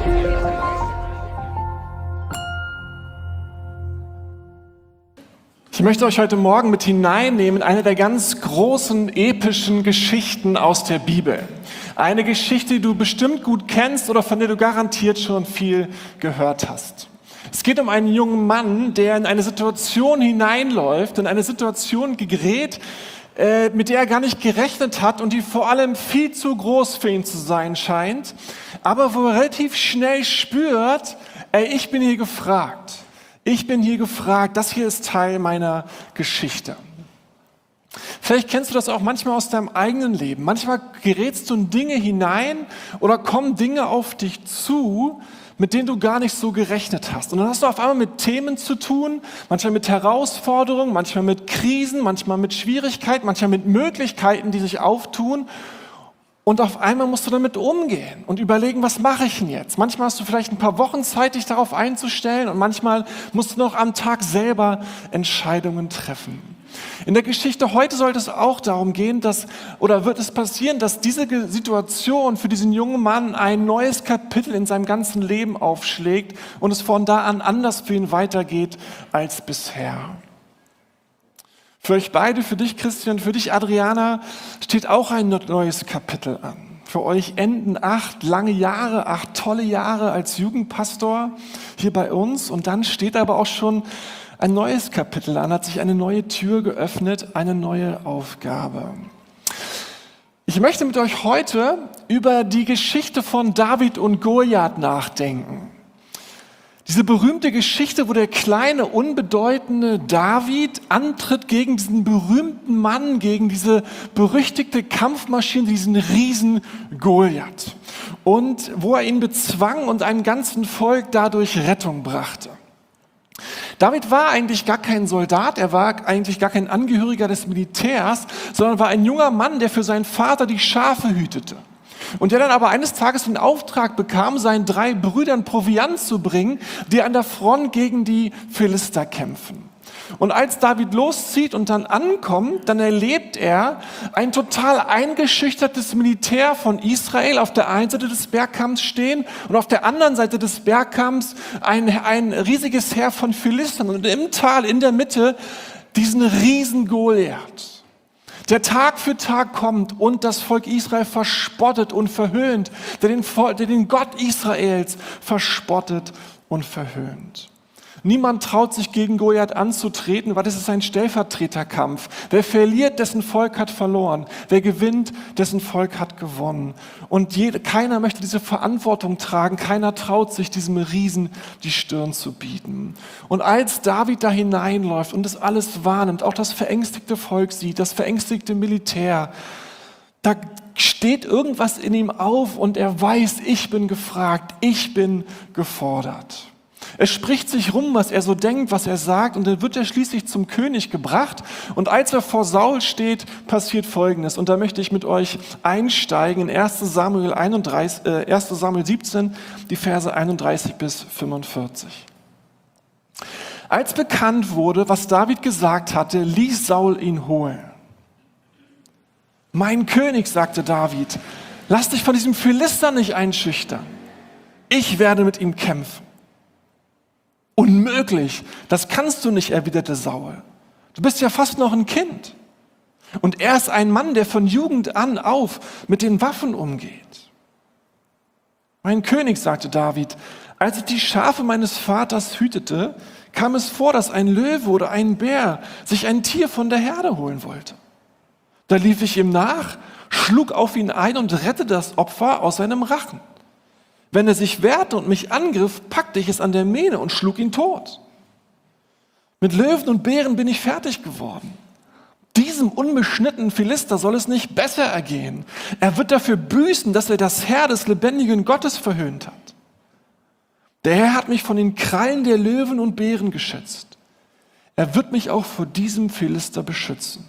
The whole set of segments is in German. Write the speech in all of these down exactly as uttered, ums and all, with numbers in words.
Ich möchte euch heute Morgen mit hineinnehmen in eine der ganz großen epischen Geschichten aus der Bibel. Eine Geschichte, die du bestimmt gut kennst oder von der du garantiert schon viel gehört hast. Es geht um einen jungen Mann, der in eine Situation hineinläuft, in eine Situation gerät, äh, mit der er gar nicht gerechnet hat und die vor allem viel zu groß für ihn zu sein scheint, aber wo er relativ schnell spürt, ey, ich bin hier gefragt. Ich bin hier gefragt, das hier ist Teil meiner Geschichte. Vielleicht kennst du das auch manchmal aus deinem eigenen Leben. Manchmal gerätst du in Dinge hinein oder kommen Dinge auf dich zu, mit denen du gar nicht so gerechnet hast. Und dann hast du auf einmal mit Themen zu tun, manchmal mit Herausforderungen, manchmal mit Krisen, manchmal mit Schwierigkeiten, manchmal mit Möglichkeiten, die sich auftun. Und auf einmal musst du damit umgehen und überlegen, was mache ich denn jetzt? Manchmal hast du vielleicht ein paar Wochen Zeit, dich darauf einzustellen und manchmal musst du noch am Tag selber Entscheidungen treffen. In der Geschichte heute sollte es auch darum gehen, dass, oder wird es passieren, dass diese Situation für diesen jungen Mann ein neues Kapitel in seinem ganzen Leben aufschlägt und es von da an anders für ihn weitergeht als bisher. Für euch beide, für dich Christian, für dich Adriana, steht auch ein neues Kapitel an. Für euch enden acht lange Jahre, acht tolle Jahre als Jugendpastor hier bei uns. Und dann steht aber auch schon ein neues Kapitel an, hat sich eine neue Tür geöffnet, eine neue Aufgabe. Ich möchte mit euch heute über die Geschichte von David und Goliath nachdenken. Diese berühmte Geschichte, wo der kleine, unbedeutende David antritt gegen diesen berühmten Mann, gegen diese berüchtigte Kampfmaschine, diesen Riesen Goliath. Und wo er ihn bezwang und einem ganzen Volk dadurch Rettung brachte. David war eigentlich gar kein Soldat, er war eigentlich gar kein Angehöriger des Militärs, sondern war ein junger Mann, der für seinen Vater die Schafe hütete. Und der dann aber eines Tages den Auftrag bekam, seinen drei Brüdern Proviant zu bringen, die an der Front gegen die Philister kämpfen. Und als David loszieht und dann ankommt, dann erlebt er ein total eingeschüchtertes Militär von Israel auf der einen Seite des Bergkamms stehen und auf der anderen Seite des Bergkamms ein, ein riesiges Heer von Philistern und im Tal in der Mitte diesen riesen Goliath, der Tag für Tag kommt und das Volk Israel verspottet und verhöhnt, der den, der den Gott Israels verspottet und verhöhnt. Niemand traut sich gegen Goliath anzutreten, weil das ist ein Stellvertreterkampf. Wer verliert, dessen Volk hat verloren. Wer gewinnt, dessen Volk hat gewonnen. Und jede, keiner möchte diese Verantwortung tragen. Keiner traut sich, diesem Riesen die Stirn zu bieten. Und als David da hineinläuft und das alles wahrnimmt, auch das verängstigte Volk sieht, das verängstigte Militär, da steht irgendwas in ihm auf und er weiß, ich bin gefragt, ich bin gefordert. Es spricht sich rum, was er so denkt, was er sagt, und dann wird er schließlich zum König gebracht. Und als er vor Saul steht, passiert Folgendes. Und da möchte ich mit euch einsteigen in erster Samuel einunddreißig, äh, erster Samuel siebzehn, die Verse einunddreißig bis fünfundvierzig. Als bekannt wurde, was David gesagt hatte, ließ Saul ihn holen. Mein König, sagte David, lass dich von diesem Philister nicht einschüchtern. Ich werde mit ihm kämpfen. Unmöglich, das kannst du nicht, erwiderte Saul. Du bist ja fast noch ein Kind. Und er ist ein Mann, der von Jugend an auf mit den Waffen umgeht. Mein König, sagte David, als ich die Schafe meines Vaters hütete, kam es vor, dass ein Löwe oder ein Bär sich ein Tier von der Herde holen wollte. Da lief ich ihm nach, schlug auf ihn ein und rettete das Opfer aus seinem Rachen. Wenn er sich wehrte und mich angriff, packte ich es an der Mähne und schlug ihn tot. Mit Löwen und Bären bin ich fertig geworden. Diesem unbeschnittenen Philister soll es nicht besser ergehen. Er wird dafür büßen, dass er das Heer des lebendigen Gottes verhöhnt hat. Der Herr hat mich von den Krallen der Löwen und Bären geschützt. Er wird mich auch vor diesem Philister beschützen.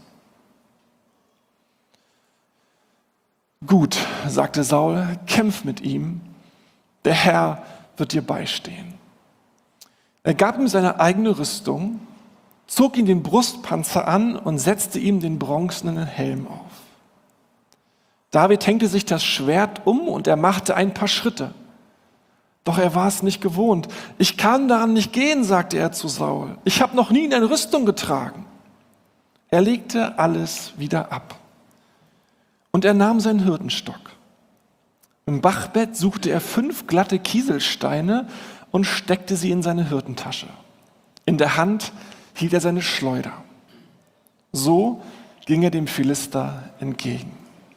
Gut, sagte Saul, kämpf mit ihm. Der Herr wird dir beistehen. Er gab ihm seine eigene Rüstung, zog ihm den Brustpanzer an und setzte ihm den bronzenen Helm auf. David hängte sich das Schwert um und er machte ein paar Schritte. Doch er war es nicht gewohnt. Ich kann daran nicht gehen, sagte er zu Saul. Ich habe noch nie eine Rüstung getragen. Er legte alles wieder ab. Und er nahm seinen Hirtenstock. Im Bachbett suchte er fünf glatte Kieselsteine und steckte sie in seine Hirtentasche. In der Hand hielt er seine Schleuder. So ging er dem Philister entgegen.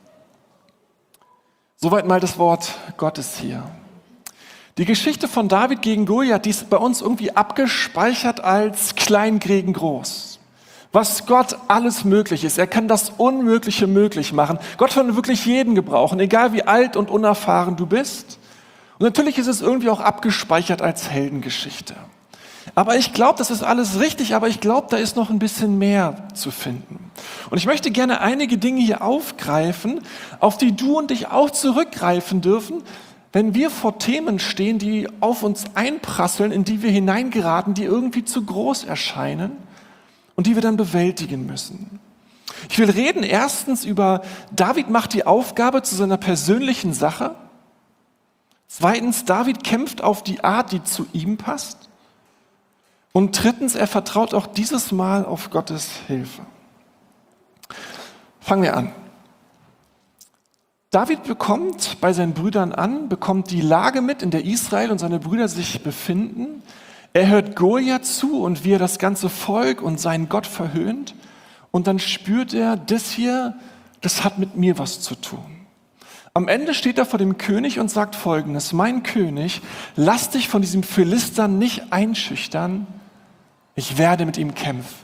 Soweit mal das Wort Gottes hier. Die Geschichte von David gegen Goliath, die ist bei uns irgendwie abgespeichert als klein gegen groß. Was Gott alles möglich ist. Er kann das Unmögliche möglich machen. Gott kann wirklich jeden gebrauchen, egal wie alt und unerfahren du bist. Und natürlich ist es irgendwie auch abgespeichert als Heldengeschichte. Aber ich glaube, das ist alles richtig, aber ich glaube, da ist noch ein bisschen mehr zu finden. Und ich möchte gerne einige Dinge hier aufgreifen, auf die du und ich auch zurückgreifen dürfen, wenn wir vor Themen stehen, die auf uns einprasseln, in die wir hineingeraten, die irgendwie zu groß erscheinen und die wir dann bewältigen müssen. Ich will reden erstens über, David macht die Aufgabe zu seiner persönlichen Sache. Zweitens, David kämpft auf die Art, die zu ihm passt. Und drittens, er vertraut auch dieses Mal auf Gottes Hilfe. Fangen wir an. David bekommt bei seinen Brüdern an, bekommt die Lage mit, in der Israel und seine Brüder sich befinden. Er hört Goliath zu und wie er das ganze Volk und seinen Gott verhöhnt. Und dann spürt er, das hier, das hat mit mir was zu tun. Am Ende steht er vor dem König und sagt Folgendes: Mein König, lass dich von diesem Philister nicht einschüchtern. Ich werde mit ihm kämpfen.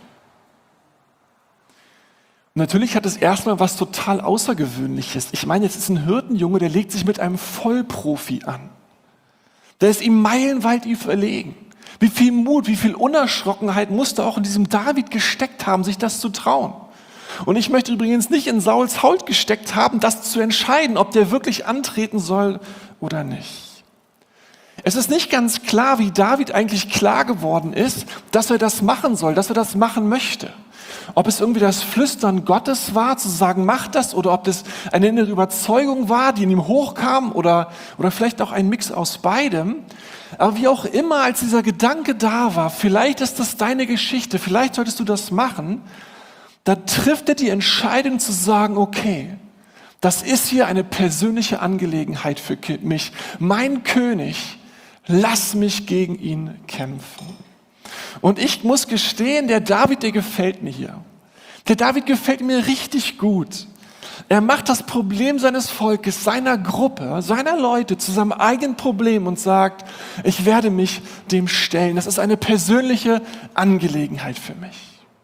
Und natürlich hat es erstmal was total Außergewöhnliches. Ich meine, jetzt ist ein Hirtenjunge, der legt sich mit einem Vollprofi an. Der ist ihm meilenweit überlegen. Wie viel Mut, wie viel Unerschrockenheit musste auch in diesem David gesteckt haben, sich das zu trauen. Und ich möchte übrigens nicht in Sauls Haut gesteckt haben, das zu entscheiden, ob der wirklich antreten soll oder nicht. Es ist nicht ganz klar, wie David eigentlich klar geworden ist, dass er das machen soll, dass er das machen möchte. Ob es irgendwie das Flüstern Gottes war, zu sagen, mach das, oder ob das eine innere Überzeugung war, die in ihm hochkam, oder, oder vielleicht auch ein Mix aus beidem. Aber wie auch immer, als dieser Gedanke da war, vielleicht ist das deine Geschichte, vielleicht solltest du das machen, da trifft er die Entscheidung zu sagen, okay, das ist hier eine persönliche Angelegenheit für mich. Mein König, lass mich gegen ihn kämpfen. Und ich muss gestehen, der David, der gefällt mir hier. Der David gefällt mir richtig gut. Er macht das Problem seines Volkes, seiner Gruppe, seiner Leute zu seinem eigenen Problem und sagt, ich werde mich dem stellen. Das ist eine persönliche Angelegenheit für mich.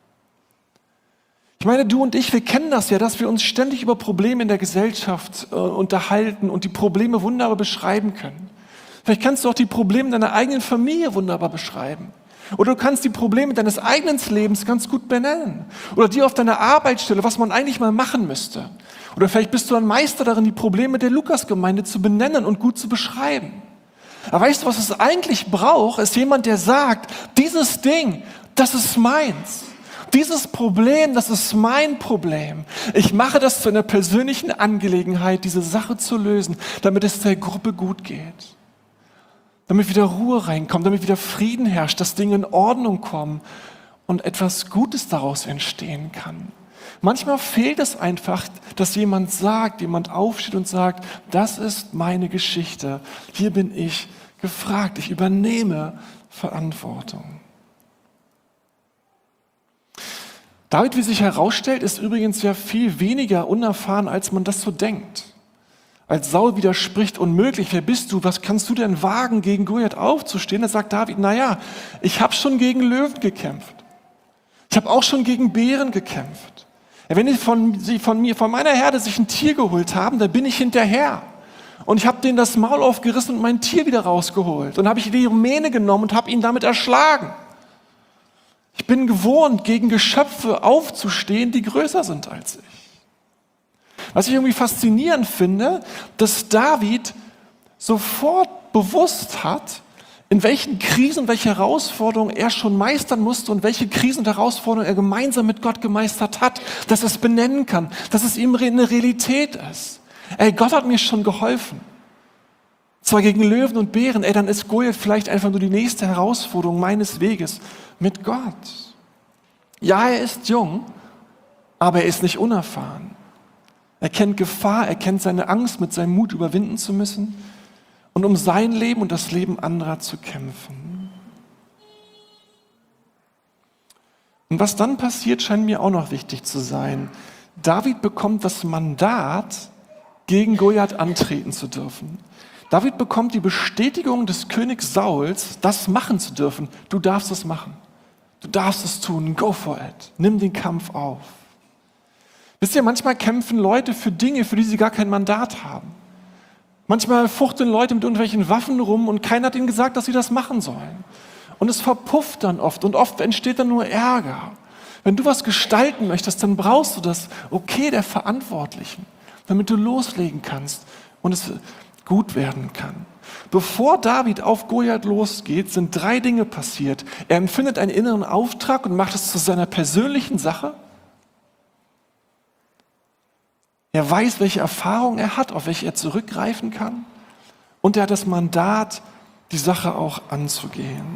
Ich meine, du und ich, wir kennen das ja, dass wir uns ständig über Probleme in der Gesellschaft äh, unterhalten und die Probleme wunderbar beschreiben können. Vielleicht kannst du auch die Probleme deiner eigenen Familie wunderbar beschreiben. Oder du kannst die Probleme deines eigenen Lebens ganz gut benennen. Oder die auf deiner Arbeitsstelle, was man eigentlich mal machen müsste. Oder vielleicht bist du ein Meister darin, die Probleme der Lukasgemeinde zu benennen und gut zu beschreiben. Aber weißt du, was es eigentlich braucht, ist jemand, der sagt, dieses Ding, das ist meins. Dieses Problem, das ist mein Problem. Ich mache das zu einer persönlichen Angelegenheit, diese Sache zu lösen, damit es der Gruppe gut geht. Damit wieder Ruhe reinkommt, damit wieder Frieden herrscht, dass Dinge in Ordnung kommen und etwas Gutes daraus entstehen kann. Manchmal fehlt es einfach, dass jemand sagt, jemand aufsteht und sagt, das ist meine Geschichte, hier bin ich gefragt, ich übernehme Verantwortung. David, wie sich herausstellt, ist übrigens ja viel weniger unerfahren, als man das so denkt. Als Saul widerspricht, unmöglich, wer bist du, was kannst du denn wagen, gegen Goliath aufzustehen? Da sagt David, naja, ich habe schon gegen Löwen gekämpft. Ich habe auch schon gegen Bären gekämpft. Wenn die von, sie von mir, von meiner Herde sich ein Tier geholt haben, dann bin ich hinterher. Und ich habe denen das Maul aufgerissen und mein Tier wieder rausgeholt. Und habe ich die Mähne genommen und habe ihn damit erschlagen. Ich bin gewohnt, gegen Geschöpfe aufzustehen, die größer sind als ich. Was ich irgendwie faszinierend finde, dass David sofort bewusst hat, in welchen Krisen, welche Herausforderungen er schon meistern musste und welche Krisen und Herausforderungen er gemeinsam mit Gott gemeistert hat, dass er es benennen kann, dass es ihm eine Realität ist. Ey, Gott hat mir schon geholfen. zwar gegen Löwen und Bären, ey, dann ist Goliath vielleicht einfach nur die nächste Herausforderung meines Weges mit Gott. Ja, er ist jung, aber er ist nicht unerfahren. Er kennt Gefahr, er kennt seine Angst, mit seinem Mut überwinden zu müssen und um sein Leben und das Leben anderer zu kämpfen. Und was dann passiert, scheint mir auch noch wichtig zu sein. David bekommt das Mandat, gegen Goliath antreten zu dürfen. David bekommt die Bestätigung des Königs Sauls, das machen zu dürfen. Du darfst es machen. Du darfst es tun. Go for it. Nimm den Kampf auf. Wisst ihr, manchmal kämpfen Leute für Dinge, für die sie gar kein Mandat haben. Manchmal fuchteln Leute mit irgendwelchen Waffen rum und keiner hat ihnen gesagt, dass sie das machen sollen. Und es verpufft dann oft und oft entsteht dann nur Ärger. Wenn du was gestalten möchtest, dann brauchst du das Okay der Verantwortlichen, damit du loslegen kannst und es gut werden kann. Bevor David auf Goliath losgeht, sind drei Dinge passiert. Er empfindet einen inneren Auftrag und macht es zu seiner persönlichen Sache. Er weiß, welche Erfahrung er hat, auf welche er zurückgreifen kann. Und er hat das Mandat, die Sache auch anzugehen.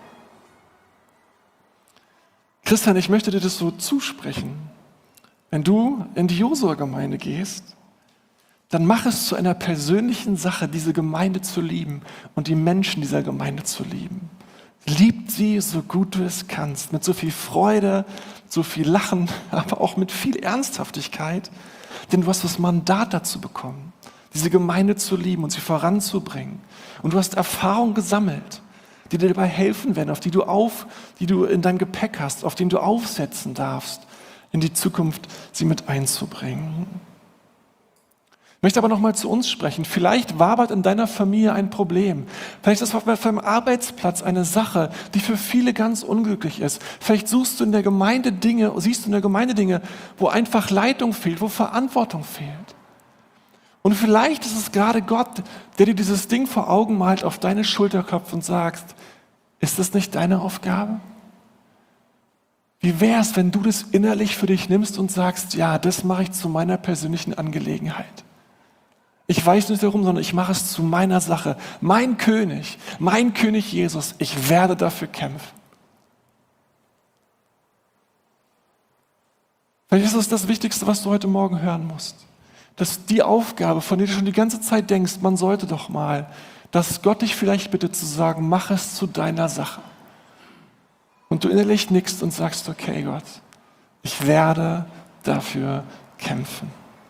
Christian, ich möchte dir das so zusprechen. Wenn du in die Josua-Gemeinde gehst, dann mach es zu einer persönlichen Sache, diese Gemeinde zu lieben und die Menschen dieser Gemeinde zu lieben. Liebt sie, so gut du es kannst, mit so viel Freude, so viel Lachen, aber auch mit viel Ernsthaftigkeit. Denn du hast das Mandat dazu bekommen, diese Gemeinde zu lieben und sie voranzubringen. Und du hast Erfahrungen gesammelt, die dir dabei helfen werden, auf die du auf, die du in deinem Gepäck hast, auf denen du aufsetzen darfst, in die Zukunft sie mit einzubringen. Ich möchte aber noch mal zu uns sprechen. Vielleicht wabert in deiner Familie ein Problem. Vielleicht ist auf deinem Arbeitsplatz eine Sache, die für viele ganz unglücklich ist. Vielleicht suchst du in der Gemeinde Dinge, siehst du in der Gemeinde Dinge, wo einfach Leitung fehlt, wo Verantwortung fehlt. Und vielleicht ist es gerade Gott, der dir dieses Ding vor Augen malt, auf deine Schulter klopft und sagt, ist das nicht deine Aufgabe? Wie wäre es, wenn du das innerlich für dich nimmst und sagst, ja, das mache ich zu meiner persönlichen Angelegenheit. Ich weiß nicht darum, sondern ich mache es zu meiner Sache. Mein König, mein König Jesus, ich werde dafür kämpfen. Vielleicht ist es das Wichtigste, was du heute Morgen hören musst. Dass die Aufgabe, von der du schon die ganze Zeit denkst, man sollte doch mal, dass Gott dich vielleicht bittet zu sagen, mach es zu deiner Sache. Und du innerlich nickst und sagst, okay Gott, ich werde dafür kämpfen.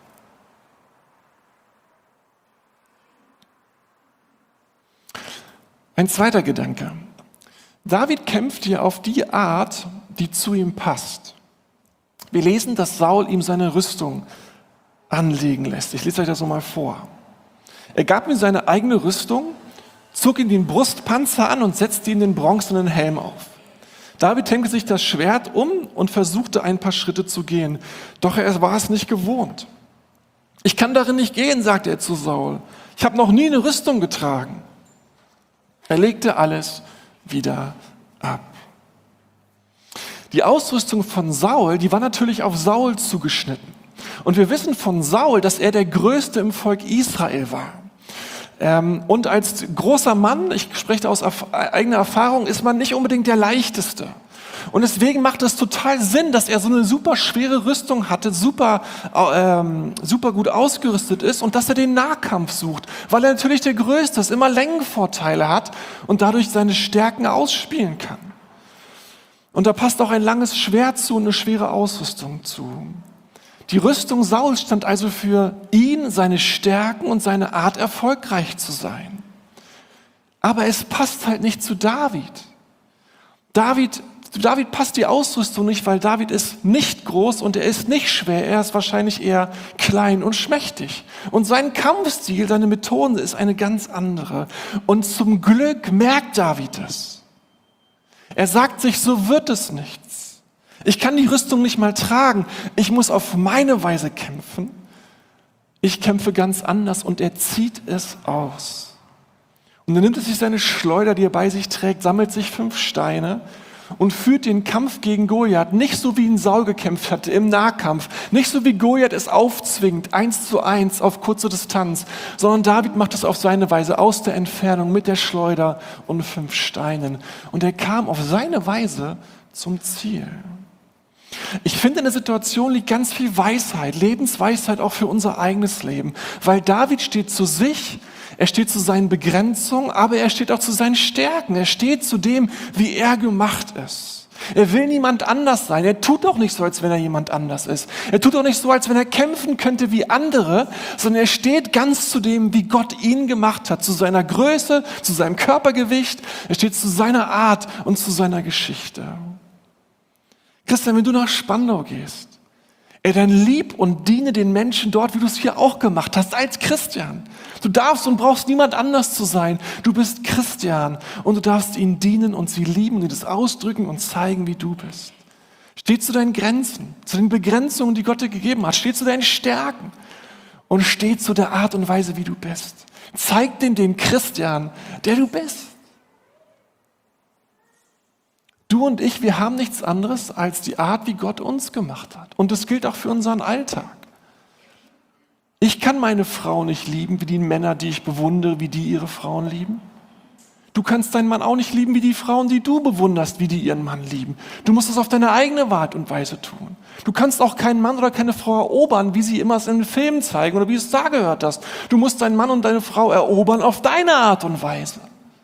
Ein zweiter Gedanke. David kämpft hier auf die Art, die zu ihm passt. Wir lesen, dass Saul ihm seine Rüstung anlegen lässt. Ich lese euch das so mal vor. Er gab ihm seine eigene Rüstung, zog ihm den Brustpanzer an und setzte ihm den bronzenen Helm auf. David hängte sich das Schwert um und versuchte ein paar Schritte zu gehen. Doch er war es nicht gewohnt. Ich kann darin nicht gehen, sagte er zu Saul. Ich habe noch nie eine Rüstung getragen. Er legte alles wieder ab. Die Ausrüstung von Saul, die war natürlich auf Saul zugeschnitten. Und wir wissen von Saul, dass er der Größte im Volk Israel war. Und als großer Mann, ich spreche aus eigener Erfahrung, ist man nicht unbedingt der Leichteste. Und deswegen macht es total Sinn, dass er so eine super schwere Rüstung hatte, super, ähm, super gut ausgerüstet ist und dass er den Nahkampf sucht, weil er natürlich der Größte ist, immer Längenvorteile hat und dadurch seine Stärken ausspielen kann. Und da passt auch ein langes Schwert zu und eine schwere Ausrüstung zu. Die Rüstung Sauls stand also für ihn, seine Stärken und seine Art, erfolgreich zu sein. Aber es passt halt nicht zu David. David Zu David passt die Ausrüstung nicht, weil David ist nicht groß und er ist nicht schwer. Er ist wahrscheinlich eher klein und schmächtig. Und sein Kampfstil, seine Methode ist eine ganz andere. Und zum Glück merkt David das. Er sagt sich, so wird es nichts. Ich kann die Rüstung nicht mal tragen. Ich muss auf meine Weise kämpfen. Ich kämpfe ganz anders und er zieht es aus. Und dann nimmt er sich seine Schleuder, die er bei sich trägt, sammelt sich fünf Steine und führt den Kampf gegen Goliath nicht so, wie ihn Saul gekämpft hatte im Nahkampf, nicht so, wie Goliath es aufzwingt, eins zu eins auf kurze Distanz, sondern David macht es auf seine Weise, aus der Entfernung, mit der Schleuder und fünf Steinen. Und er kam auf seine Weise zum Ziel. Ich finde, in der Situation liegt ganz viel Weisheit, Lebensweisheit auch für unser eigenes Leben, weil David steht zu sich, er steht zu seinen Begrenzungen, aber er steht auch zu seinen Stärken. Er steht zu dem, wie er gemacht ist. Er will niemand anders sein. Er tut auch nicht so, als wenn er jemand anders ist. Er tut auch nicht so, als wenn er kämpfen könnte wie andere, sondern er steht ganz zu dem, wie Gott ihn gemacht hat, zu seiner Größe, zu seinem Körpergewicht. Er steht zu seiner Art und zu seiner Geschichte. Christian, wenn du nach Spandau gehst, ey, dann lieb und diene den Menschen dort, wie du es hier auch gemacht hast, als Christian. Du darfst und brauchst niemand anders zu sein. Du bist Christian und du darfst ihnen dienen und sie lieben und ihnen das ausdrücken und zeigen, wie du bist. Steh zu deinen Grenzen, zu den Begrenzungen, die Gott dir gegeben hat. Steh zu deinen Stärken und steh zu der Art und Weise, wie du bist. Zeig den den Christian, der du bist. Du und ich, wir haben nichts anderes als die Art, wie Gott uns gemacht hat. Und das gilt auch für unseren Alltag. Ich kann meine Frau nicht lieben, wie die Männer, die ich bewundere, wie die ihre Frauen lieben. Du kannst deinen Mann auch nicht lieben, wie die Frauen, die du bewunderst, wie die ihren Mann lieben. Du musst es auf deine eigene Art und Weise tun. Du kannst auch keinen Mann oder keine Frau erobern, wie sie immer es in den Filmen zeigen oder wie du es da gehört hast. Du musst deinen Mann und deine Frau erobern auf deine Art und Weise.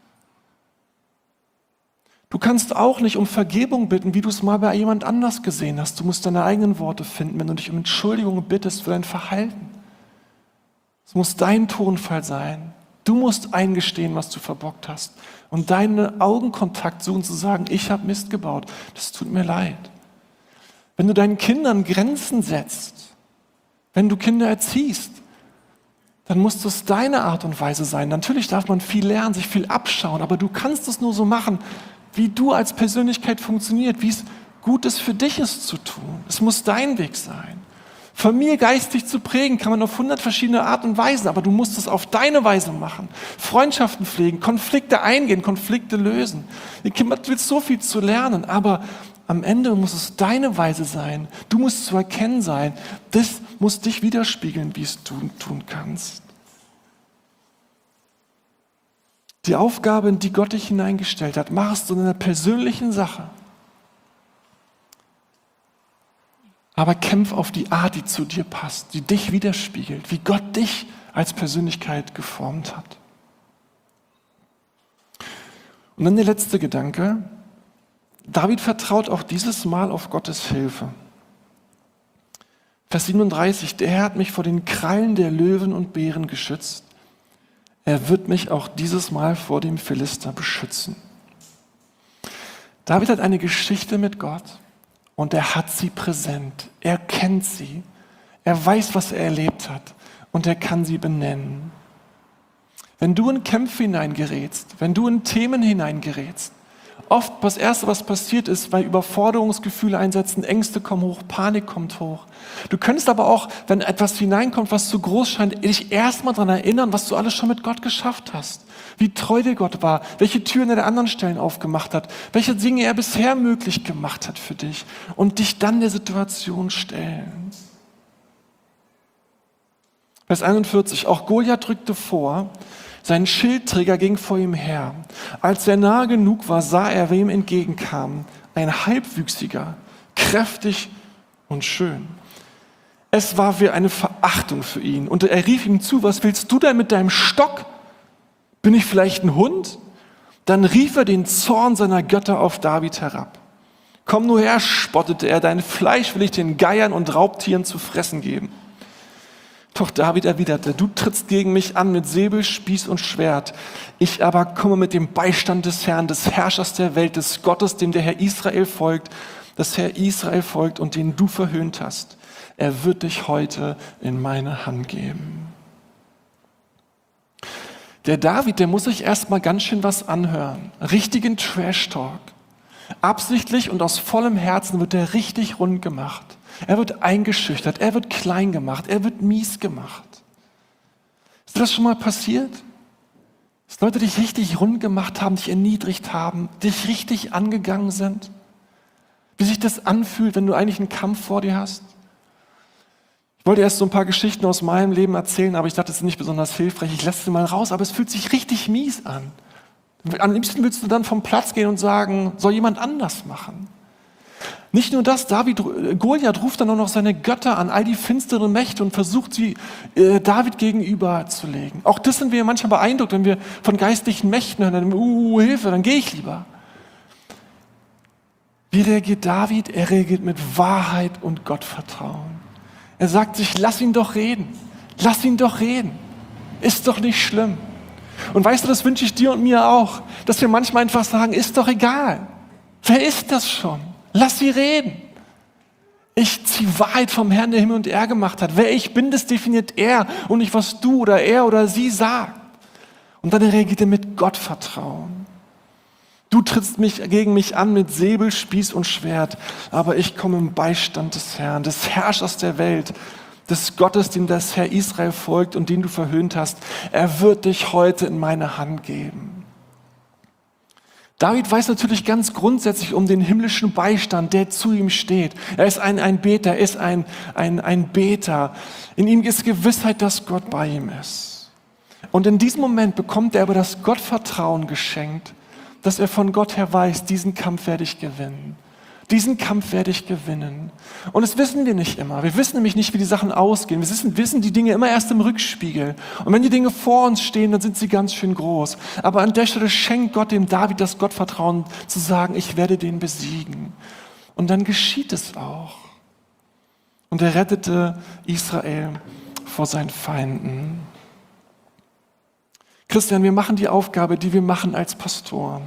Du kannst auch nicht um Vergebung bitten, wie du es mal bei jemand anders gesehen hast. Du musst deine eigenen Worte finden, wenn du dich um Entschuldigung bittest für dein Verhalten. Es muss dein Tonfall sein. Du musst eingestehen, was du verbockt hast und deinen Augenkontakt suchen, zu sagen, ich habe Mist gebaut, das tut mir leid. Wenn du deinen Kindern Grenzen setzt, wenn du Kinder erziehst, dann muss das deine Art und Weise sein. Natürlich darf man viel lernen, sich viel abschauen, aber du kannst es nur so machen, wie du als Persönlichkeit funktioniert, wie es gut ist für dich es zu tun. Es muss dein Weg sein. Familie geistig zu prägen, kann man auf hundert verschiedene Art und Weisen, aber du musst es auf deine Weise machen. Freundschaften pflegen, Konflikte eingehen, Konflikte lösen. Ihr Kind will so viel zu lernen, aber am Ende muss es deine Weise sein. Du musst zu erkennen sein. Das muss dich widerspiegeln, wie es du tun kannst. Die Aufgabe, in die Gott dich hineingestellt hat, machst du in einer persönlichen Sache. Aber kämpf auf die Art, die zu dir passt, die dich widerspiegelt, wie Gott dich als Persönlichkeit geformt hat. Und dann der letzte Gedanke. David vertraut auch dieses Mal auf Gottes Hilfe. Vers siebenunddreißig, der Herr hat mich vor den Krallen der Löwen und Bären geschützt. Er wird mich auch dieses Mal vor dem Philister beschützen. David hat eine Geschichte mit Gott und er hat sie präsent. Er kennt sie. Er weiß, was er erlebt hat und er kann sie benennen. Wenn du in Kämpfe hineingerätst, wenn du in Themen hineingerätst, oft das Erste, was passiert ist, weil Überforderungsgefühle einsetzen, Ängste kommen hoch, Panik kommt hoch. Du könntest aber auch, wenn etwas hineinkommt, was zu groß scheint, dich erstmal daran erinnern, was du alles schon mit Gott geschafft hast. Wie treu dir Gott war, welche Türen er an anderen Stellen aufgemacht hat, welche Dinge er bisher möglich gemacht hat für dich und dich dann der Situation stellen. Vers einundvierzig, auch Goliath drückte vor, sein Schildträger ging vor ihm her. Als er nahe genug war, sah er, wer ihm entgegenkam. Ein Halbwüchsiger, kräftig und schön. Es war wie eine Verachtung für ihn. Und er rief ihm zu, was willst du denn mit deinem Stock? Bin ich vielleicht ein Hund? Dann rief er den Zorn seiner Götter auf David herab. Komm nur her, spottete er, dein Fleisch will ich den Geiern und Raubtieren zu fressen geben. Doch David erwiderte, du trittst gegen mich an mit Säbel, Spieß und Schwert. Ich aber komme mit dem Beistand des Herrn, des Herrschers der Welt, des Gottes, dem der Herr Israel folgt, das Herr Israel folgt und den du verhöhnt hast. Er wird dich heute in meine Hand geben. Der David, der muss sich erstmal ganz schön was anhören. Richtigen Trash-Talk. Absichtlich und aus vollem Herzen wird er richtig rund gemacht. Er wird eingeschüchtert, er wird klein gemacht, er wird mies gemacht. Ist das schon mal passiert? Dass Leute dich richtig rund gemacht haben, dich erniedrigt haben, dich richtig angegangen sind. Wie sich das anfühlt, wenn du eigentlich einen Kampf vor dir hast. Ich wollte erst so ein paar Geschichten aus meinem Leben erzählen, aber ich dachte, das ist nicht besonders hilfreich. Ich lasse sie mal raus, aber es fühlt sich richtig mies an. Am liebsten willst du dann vom Platz gehen und sagen, soll jemand anders machen. Nicht nur das, David, Goliath ruft dann auch noch seine Götter an, all die finsteren Mächte und versucht sie äh, David gegenüberzulegen. Auch das sind wir manchmal beeindruckt, wenn wir von geistlichen Mächten hören, dann, uh, Hilfe, dann gehe ich lieber. Wie reagiert David? Er reagiert mit Wahrheit und Gottvertrauen. Er sagt sich, lass ihn doch reden, lass ihn doch reden, ist doch nicht schlimm. Und weißt du, das wünsche ich dir und mir auch, dass wir manchmal einfach sagen, ist doch egal, wer ist das schon? Lass sie reden. Ich ziehe Wahrheit vom Herrn, der Himmel und Erde gemacht hat. Wer ich bin, das definiert er und nicht, was du oder er oder sie sagt. Und dann reagiert er mit Gottvertrauen. Du trittst mich gegen mich an mit Säbel, Spieß und Schwert, aber ich komme im Beistand des Herrn, des Herrschers der Welt, des Gottes, dem das Herr Israel folgt und den du verhöhnt hast. Er wird dich heute in meine Hand geben. David weiß natürlich ganz grundsätzlich um den himmlischen Beistand, der zu ihm steht. Er ist ein, ein Beter, er ist ein, ein, ein Beter. In ihm ist Gewissheit, dass Gott bei ihm ist. Und in diesem Moment bekommt er aber das Gottvertrauen geschenkt, dass er von Gott her weiß, diesen Kampf werde ich gewinnen. Diesen Kampf werde ich gewinnen. Und das wissen wir nicht immer. Wir wissen nämlich nicht, wie die Sachen ausgehen. Wir wissen, wissen die Dinge immer erst im Rückspiegel. Und wenn die Dinge vor uns stehen, dann sind sie ganz schön groß. Aber an der Stelle schenkt Gott dem David das Gottvertrauen, zu sagen, ich werde den besiegen. Und dann geschieht es auch. Und er rettete Israel vor seinen Feinden. Christian, wir machen die Aufgabe, die wir machen als Pastoren,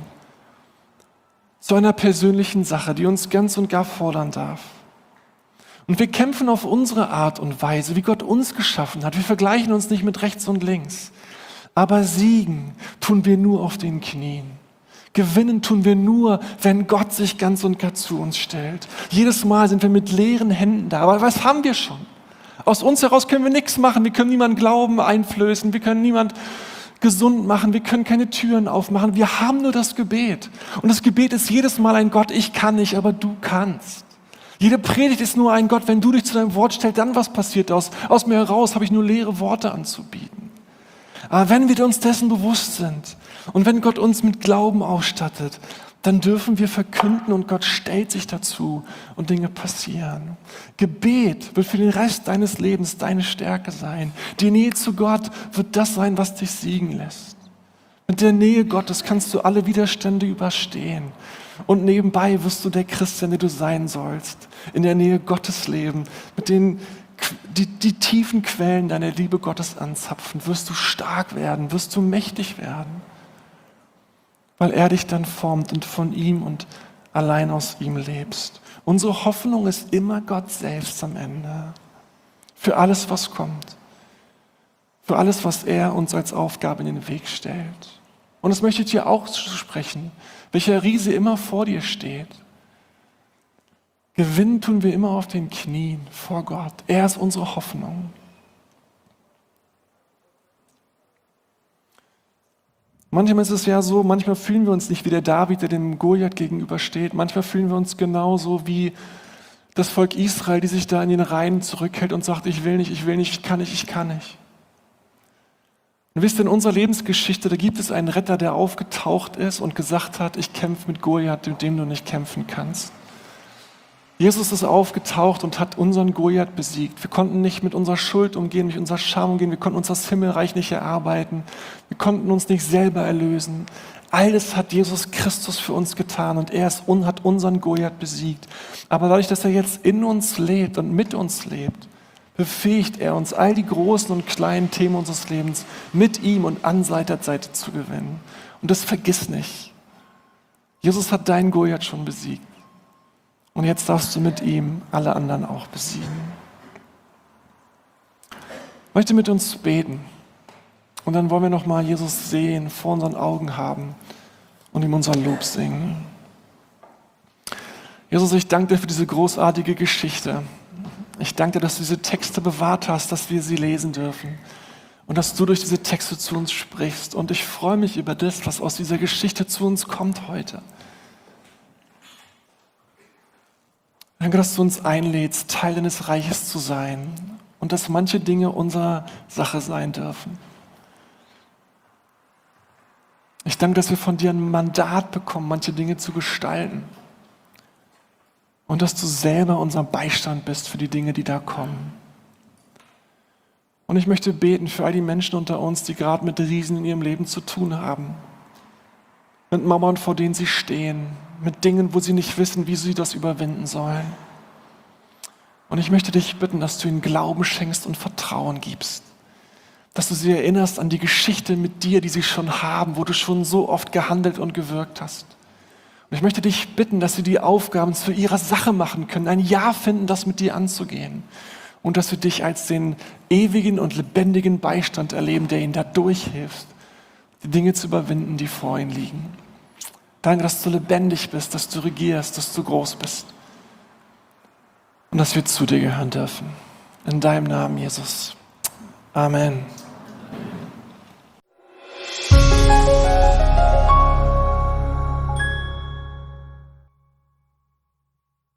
zu einer persönlichen Sache, die uns ganz und gar fordern darf. Und wir kämpfen auf unsere Art und Weise, wie Gott uns geschaffen hat. Wir vergleichen uns nicht mit rechts und links. Aber siegen tun wir nur auf den Knien. Gewinnen tun wir nur, wenn Gott sich ganz und gar zu uns stellt. Jedes Mal sind wir mit leeren Händen da. Aber was haben wir schon? Aus uns heraus können wir nichts machen. Wir können niemanden Glauben einflößen. Wir können niemand gesund machen, wir können keine Türen aufmachen, wir haben nur das Gebet. Und das Gebet ist jedes Mal ein Gott, ich kann nicht, aber du kannst. Jede Predigt ist nur ein Gott, wenn du dich zu deinem Wort stellst, dann was passiert aus? Aus mir heraus habe ich nur leere Worte anzubieten. Aber wenn wir uns dessen bewusst sind und wenn Gott uns mit Glauben ausstattet, dann dürfen wir verkünden und Gott stellt sich dazu und Dinge passieren. Gebet wird für den Rest deines Lebens deine Stärke sein. Die Nähe zu Gott wird das sein, was dich siegen lässt. Mit der Nähe Gottes kannst du alle Widerstände überstehen. Und nebenbei wirst du der Christian, der du sein sollst. In der Nähe Gottes leben, mit den die, die tiefen Quellen deiner Liebe Gottes anzapfen. Wirst du stark werden, wirst du mächtig werden. Weil er dich dann formt und von ihm und allein aus ihm lebst. Unsere Hoffnung ist immer Gott selbst am Ende. Für alles, was kommt. Für alles, was er uns als Aufgabe in den Weg stellt. Und das möchte ich dir auch sprechen, welcher Riese immer vor dir steht. Gewinnen tun wir immer auf den Knien vor Gott. Er ist unsere Hoffnung. Manchmal ist es ja so, manchmal fühlen wir uns nicht wie der David, der dem Goliath gegenübersteht. Manchmal fühlen wir uns genauso wie das Volk Israel, die sich da in den Reihen zurückhält und sagt, ich will nicht, ich will nicht, ich kann nicht, ich kann nicht. Und wisst ihr, in unserer Lebensgeschichte, da gibt es einen Retter, der aufgetaucht ist und gesagt hat, ich kämpfe mit Goliath, mit dem du nicht kämpfen kannst. Jesus ist aufgetaucht und hat unseren Goliath besiegt. Wir konnten nicht mit unserer Schuld umgehen, mit unserer Scham umgehen. Wir konnten uns das Himmelreich nicht erarbeiten. Wir konnten uns nicht selber erlösen. Alles hat Jesus Christus für uns getan und er ist, hat unseren Goliath besiegt. Aber dadurch, dass er jetzt in uns lebt und mit uns lebt, befähigt er uns, all die großen und kleinen Themen unseres Lebens mit ihm und an Seite an Seite zu gewinnen. Und das vergiss nicht. Jesus hat deinen Goliath schon besiegt. Und jetzt darfst du mit ihm alle anderen auch besiegen. Ich möchte mit uns beten. Und dann wollen wir nochmal Jesus sehen, vor unseren Augen haben und ihm unseren Lob singen. Jesus, ich danke dir für diese großartige Geschichte. Ich danke dir, dass du diese Texte bewahrt hast, dass wir sie lesen dürfen. und dass du durch diese Texte zu uns sprichst. Und ich freue mich über das, was aus dieser Geschichte zu uns kommt heute. Danke, dass du uns einlädst, Teil deines Reiches zu sein und dass manche Dinge unserer Sache sein dürfen. Ich danke, dass wir von dir ein Mandat bekommen, manche Dinge zu gestalten. Und dass du selber unser Beistand bist für die Dinge, die da kommen. Und ich möchte beten für all die Menschen unter uns, die gerade mit Riesen in ihrem Leben zu tun haben. Mit Mauern, vor denen sie stehen. Mit Dingen, wo sie nicht wissen, wie sie das überwinden sollen. Und ich möchte dich bitten, dass du ihnen Glauben schenkst und Vertrauen gibst. Dass du sie erinnerst an die Geschichte mit dir, die sie schon haben, wo du schon so oft gehandelt und gewirkt hast. Und ich möchte dich bitten, dass sie die Aufgaben zu ihrer Sache machen können, ein Ja finden, das mit dir anzugehen. Und dass wir dich als den ewigen und lebendigen Beistand erleben, der ihnen da durchhilft, die Dinge zu überwinden, die vor ihnen liegen. Danke, dass du lebendig bist, dass du regierst, dass du groß bist. Und dass wir zu dir gehören dürfen. In deinem Namen, Jesus. Amen.